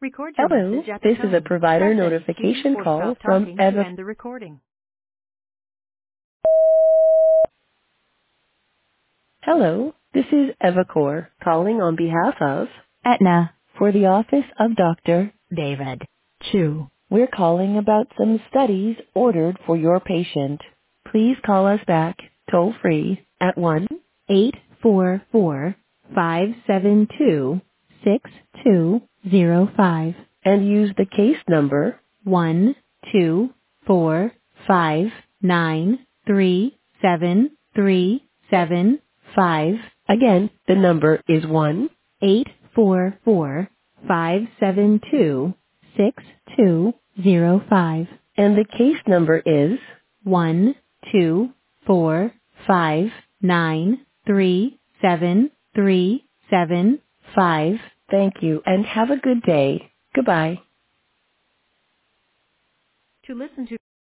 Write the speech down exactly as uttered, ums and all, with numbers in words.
Record your Hello, message at the this is a tone. provider Press any key notification or call stop from talking to Eva. end the recording. Hello, this is Evacor calling on behalf of Aetna for the office of Doctor David Chu. We're calling about some studies ordered for your patient. Please call us back toll free at one eight four four, five seven two, six two zero five and use the case number one two four five nine three seven three seven five. Again, the number is one eight four four five seven two six two zero five, and the case number is one two four five nine three seven three seven five. Thank you, and have a good day. Goodbye. To listen to